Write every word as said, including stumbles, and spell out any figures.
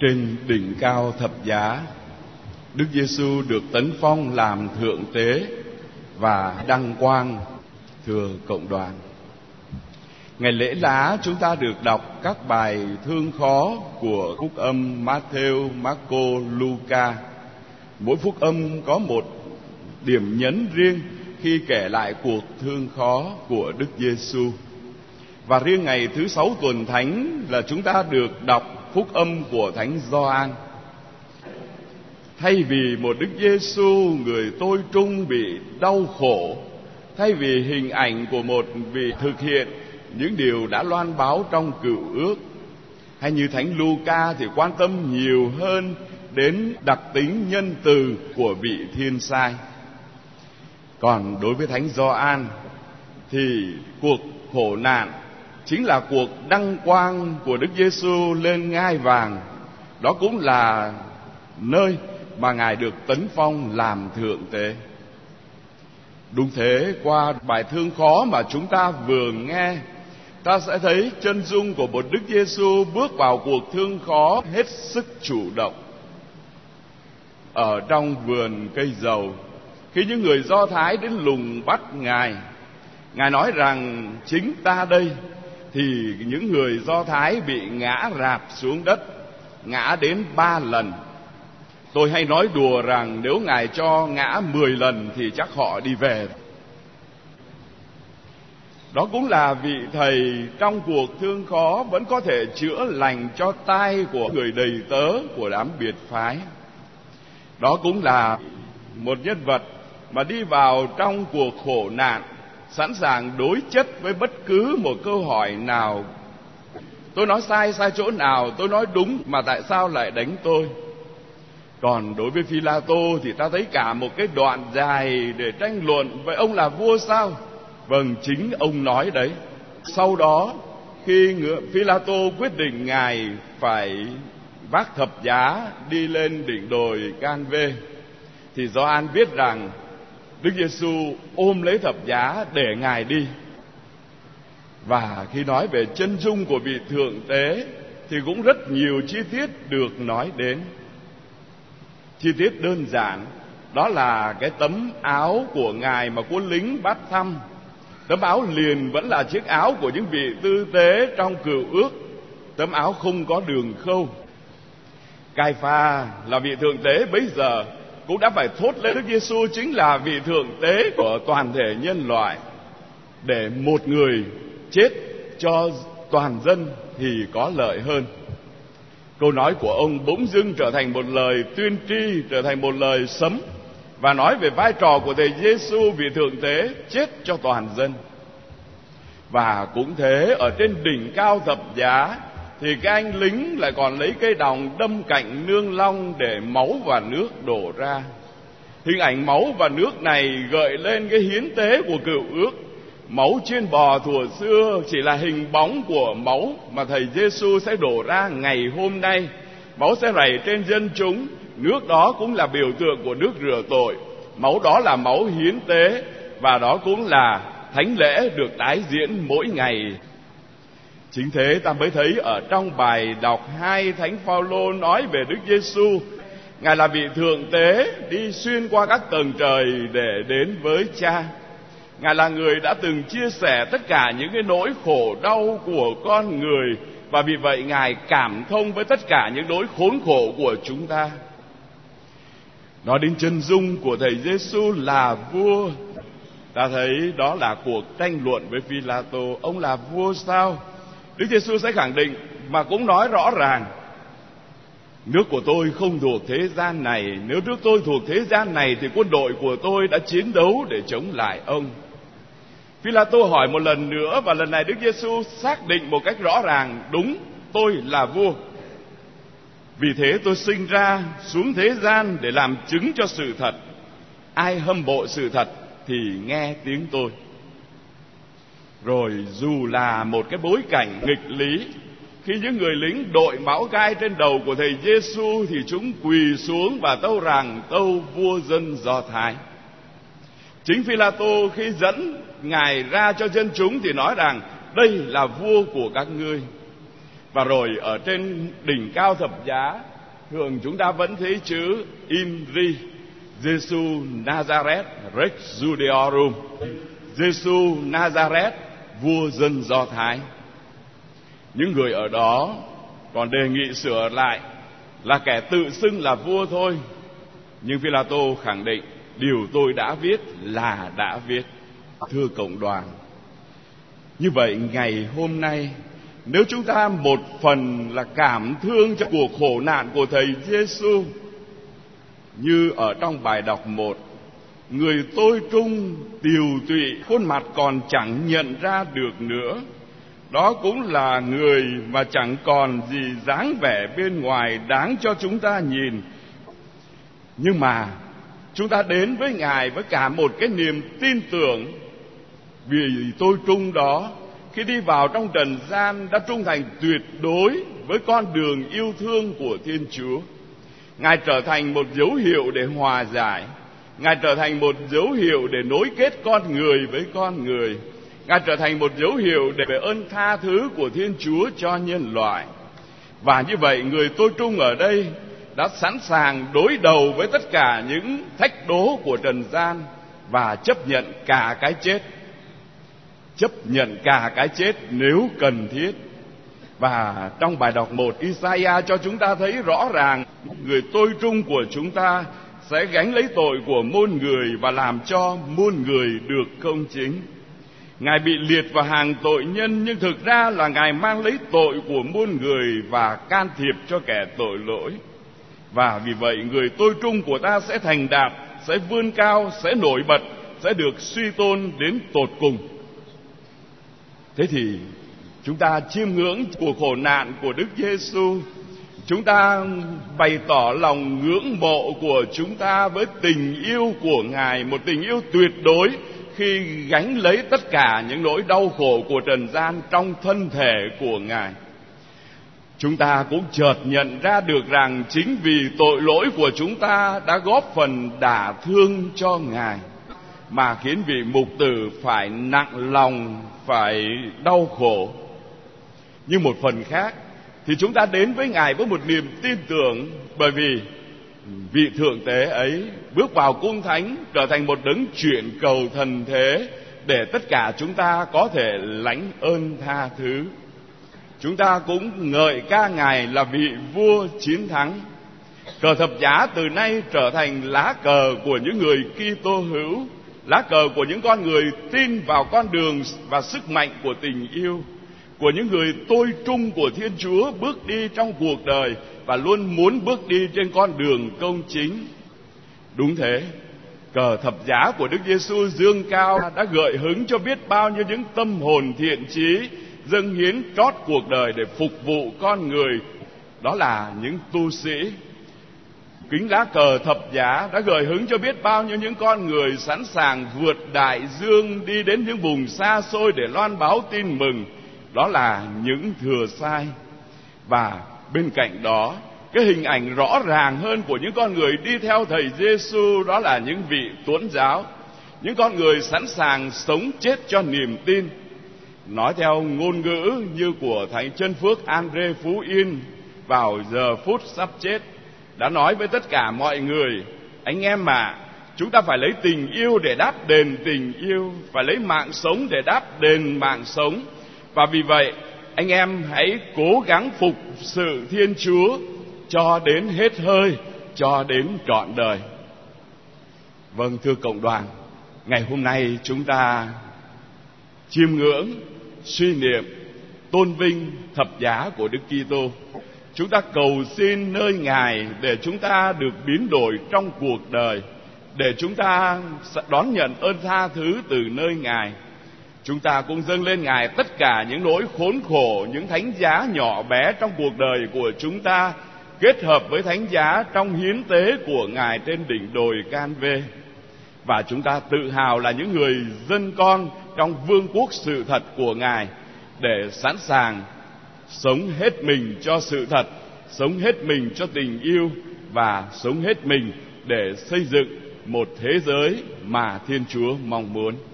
Trên đỉnh cao thập giá, Đức Giêsu được tấn phong làm thượng tế và đăng quang. Thưa cộng đoàn, ngày lễ lá chúng ta được đọc các bài thương khó của phúc âm Matthew, Marco, Luca. Mỗi phúc âm có một điểm nhấn riêng khi kể lại cuộc thương khó của Đức Giêsu. Và riêng ngày thứ sáu tuần thánh là chúng ta được đọc phúc âm của Thánh Gioan. Thay vì một Đức Giêsu người tôi trung bị đau khổ, thay vì hình ảnh của một vị thực hiện những điều đã loan báo trong Cựu Ước, hay như Thánh Luca thì quan tâm nhiều hơn đến đặc tính nhân từ của vị thiên sai. Còn đối với Thánh Gioan thì cuộc khổ nạn chính là cuộc đăng quang của Đức Giêsu lên ngai vàng. Đó cũng là nơi mà Ngài được tấn phong làm thượng tế. Đúng thế, qua bài thương khó mà chúng ta vừa nghe, ta sẽ thấy chân dung của một Đức Giêsu bước vào cuộc thương khó hết sức chủ động. Ở trong vườn cây dầu, khi những người Do Thái đến lùng bắt Ngài, Ngài nói rằng chính ta đây, thì những người Do Thái bị ngã rạp xuống đất, ngã đến ba lần. Tôi hay nói đùa rằng nếu Ngài cho ngã mười lần thì chắc họ đi về. Đó cũng là vị thầy trong cuộc thương khó vẫn có thể chữa lành cho tai của người đầy tớ của đám biệt phái. Đó cũng là một nhân vật mà đi vào trong cuộc khổ nạn, sẵn sàng đối chất với bất cứ một câu hỏi nào. Tôi nói sai sai chỗ nào, tôi nói đúng mà tại sao lại đánh tôi? Còn đối với Phi-la-tô thì ta thấy cả một cái đoạn dài để tranh luận. Vậy ông là vua sao? Vâng, chính ông nói đấy. Sau đó, khi Phi-la-tô quyết định Ngài phải vác thập giá đi lên đỉnh đồi Can-vê, thì Gioan viết rằng Đức Giêsu ôm lấy thập giá để Ngài đi. Và khi nói về chân dung của vị thượng tế thì cũng rất nhiều chi tiết được nói đến. Chi tiết đơn giản đó là cái tấm áo của Ngài mà quân lính bắt thăm. Tấm áo liền vẫn là chiếc áo của những vị tư tế trong Cựu Ước, tấm áo không có đường khâu. Cai-pha là vị thượng tế bấy giờ cũng đã phải thốt lên Đức Giêsu chính là vị thượng tế của toàn thể nhân loại, để một người chết cho toàn dân thì có lợi hơn. Câu nói của ông bỗng dưng trở thành một lời tuyên tri, trở thành một lời sấm, và nói về vai trò của thầy Giêsu vị thượng tế chết cho toàn dân. Và cũng thế, ở trên đỉnh cao thập giá thì cái anh lính lại còn lấy cây đòng đâm cạnh nương long để máu và nước đổ ra. Hình ảnh máu và nước này gợi lên cái hiến tế của Cựu Ước. Máu chiên bò thuở xưa chỉ là hình bóng của máu mà thầy Giêsu sẽ đổ ra ngày hôm nay. Máu sẽ rảy trên dân chúng, nước đó cũng là biểu tượng của nước rửa tội. Máu đó là máu hiến tế, và đó cũng là thánh lễ được tái diễn mỗi ngày. Chính thế ta mới thấy ở trong bài đọc hai, Thánh Phaolô nói về Đức Giêsu, Ngài là vị thượng tế đi xuyên qua các tầng trời để đến với Cha. Ngài là người đã từng chia sẻ tất cả những cái nỗi khổ đau của con người, và vì vậy Ngài cảm thông với tất cả những nỗi khốn khổ của chúng ta. Nói đến chân dung của thầy Giêsu là vua, ta thấy đó là cuộc tranh luận với Phi-la-tô. Ông là vua sao? Đức Giêsu sẽ khẳng định mà cũng nói rõ ràng: nước của tôi không thuộc thế gian này. Nếu nước tôi thuộc thế gian này thì quân đội của tôi đã chiến đấu để chống lại ông. Phi-la-tô hỏi một lần nữa, và lần này Đức Giêsu xác định một cách rõ ràng: đúng, tôi là vua. Vì thế tôi sinh ra xuống thế gian để làm chứng cho sự thật. Ai hâm mộ sự thật thì nghe tiếng tôi. Rồi dù là một cái bối cảnh nghịch lý, khi những người lính đội mão gai trên đầu của thầy Giêsu thì chúng quỳ xuống và tâu rằng: tâu vua dân Do Thái. Chính Phi-la-tô khi dẫn Ngài ra cho dân chúng thì nói rằng: đây là vua của các ngươi. Và rồi ở trên đỉnh cao thập giá, thường chúng ta vẫn thấy chữ Imri, Giêsu Nazareth Rex Judeorum, Giêsu Nazareth, vua dân Do Thái. Những người ở đó còn đề nghị sửa lại là kẻ tự xưng là vua thôi. Nhưng Phi-la-tô khẳng định điều tôi đã viết là đã viết. Thưa cộng đoàn, như vậy ngày hôm nay, nếu chúng ta một phần là cảm thương cho cuộc khổ nạn của Thầy Giêsu, như ở trong bài đọc một, người tôi trung tiều tụy, khuôn mặt còn chẳng nhận ra được nữa, đó cũng là người mà chẳng còn gì dáng vẻ bên ngoài đáng cho chúng ta nhìn. Nhưng mà chúng ta đến với Ngài với cả một cái niềm tin tưởng, vì tôi trung đó khi đi vào trong trần gian đã trung thành tuyệt đối với con đường yêu thương của Thiên Chúa. Ngài trở thành một dấu hiệu để hòa giải, Ngài trở thành một dấu hiệu để nối kết con người với con người, Ngài trở thành một dấu hiệu để về ơn tha thứ của Thiên Chúa cho nhân loại. Và như vậy, người tôi trung ở đây đã sẵn sàng đối đầu với tất cả những thách đố của trần gian và chấp nhận cả cái chết, chấp nhận cả cái chết nếu cần thiết. Và trong bài đọc một, Isaiah cho chúng ta thấy rõ ràng người tôi trung của chúng ta sẽ gánh lấy tội của muôn người và làm cho muôn người được công chính. Ngài bị liệt vào hàng tội nhân, nhưng thực ra là Ngài mang lấy tội của muôn người và can thiệp cho kẻ tội lỗi. Và vì vậy, người tôi trung của ta sẽ thành đạt, sẽ vươn cao, sẽ nổi bật, sẽ được suy tôn đến tột cùng. Thế thì chúng ta chiêm ngưỡng cuộc khổ nạn của Đức Giêsu, chúng ta bày tỏ lòng ngưỡng mộ của chúng ta với tình yêu của Ngài, một tình yêu tuyệt đối khi gánh lấy tất cả những nỗi đau khổ của trần gian trong thân thể của Ngài. Chúng ta cũng chợt nhận ra được rằng chính vì tội lỗi của chúng ta đã góp phần đả thương cho Ngài, mà khiến vị mục tử phải nặng lòng, phải đau khổ. Nhưng một phần khác thì chúng ta đến với Ngài với một niềm tin tưởng, bởi vì vị thượng tế ấy bước vào cung thánh, trở thành một đấng chuyển cầu thần thế để tất cả chúng ta có thể lãnh ơn tha thứ. Chúng ta cũng ngợi ca Ngài là vị vua chiến thắng. Cờ thập giá từ nay trở thành lá cờ của những người Kitô hữu, lá cờ của những con người tin vào con đường và sức mạnh của tình yêu, của những người tôi trung của Thiên Chúa bước đi trong cuộc đời và luôn muốn bước đi trên con đường công chính. Đúng thế, cờ thập giá của Đức Giêsu dương cao đã gợi hứng cho biết bao nhiêu những tâm hồn thiện chí dâng hiến trót cuộc đời để phục vụ con người. Đó là những tu sĩ. Kính lá cờ thập giá đã gợi hứng cho biết bao nhiêu những con người sẵn sàng vượt đại dương đi đến những vùng xa xôi để loan báo tin mừng. Đó là những thừa sai. Và bên cạnh đó, cái hình ảnh rõ ràng hơn của những con người đi theo Thầy Giêsu, đó là những vị tuẫn giáo, những con người sẵn sàng sống chết cho niềm tin. Nói theo ngôn ngữ như của Thánh Chân Phước Andre Phú Yên vào giờ phút sắp chết, đã nói với tất cả mọi người: anh em mà, chúng ta phải lấy tình yêu để đáp đền tình yêu, phải lấy mạng sống để đáp đền mạng sống. Và vì vậy, anh em hãy cố gắng phục sự Thiên Chúa cho đến hết hơi, cho đến trọn đời. Vâng, thưa cộng đoàn, ngày hôm nay chúng ta chiêm ngưỡng, suy niệm, tôn vinh thập giá của Đức Kitô. Chúng ta cầu xin nơi Ngài để chúng ta được biến đổi trong cuộc đời, để chúng ta đón nhận ơn tha thứ từ nơi Ngài. Chúng ta cũng dâng lên Ngài tất cả những nỗi khốn khổ, những thánh giá nhỏ bé trong cuộc đời của chúng ta, kết hợp với thánh giá trong hiến tế của Ngài trên đỉnh đồi Can-vê. Và chúng ta tự hào là những người dân con trong vương quốc sự thật của Ngài, để sẵn sàng sống hết mình cho sự thật, sống hết mình cho tình yêu, và sống hết mình để xây dựng một thế giới mà Thiên Chúa mong muốn.